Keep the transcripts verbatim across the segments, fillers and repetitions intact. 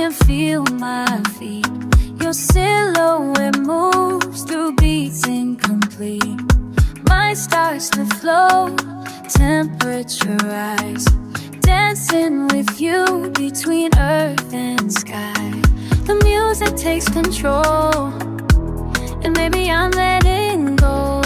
can feel my feet. Your silhouette moves through beats incomplete. Mind starts to flow, temperature rise, dancing with you between earth and sky. The music takes control, and maybe I'm letting go.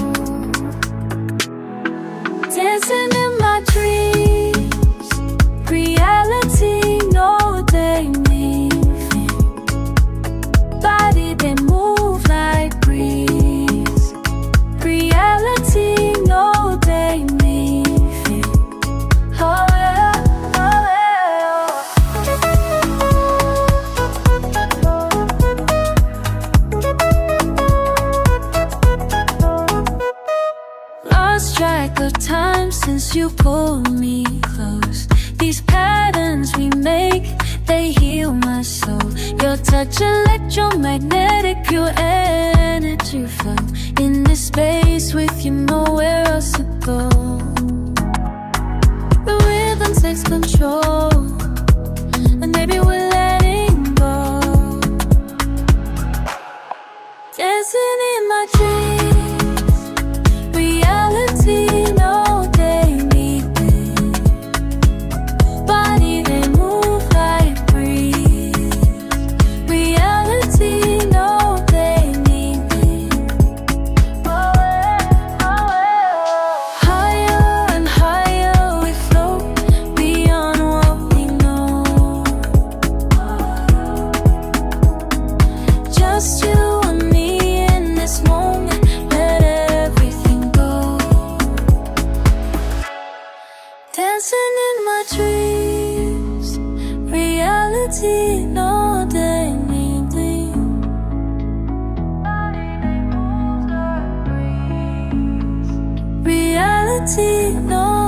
Dancing in my dreams, reality, no daydreaming. Body they move like breeze. Reality, no daydreaming. Oh yeah, oh yeah. Lost track of time since you pulled me close. These patterns we make, they heal my soul. Your touch electromagnetic, pure energy flow. In this space with you, nowhere else to go. The rhythm takes control, and maybe we're letting go. Dancing in my dreams, reality, no daydreaming. Body they move like breeze. Reality, no daydreaming. Oh yeah, oh yeah. Higher and higher we float, beyond what we know. Just you and me in this moment, let everything go. Dancing in my dreams, reality, no daydreaming. Reality, no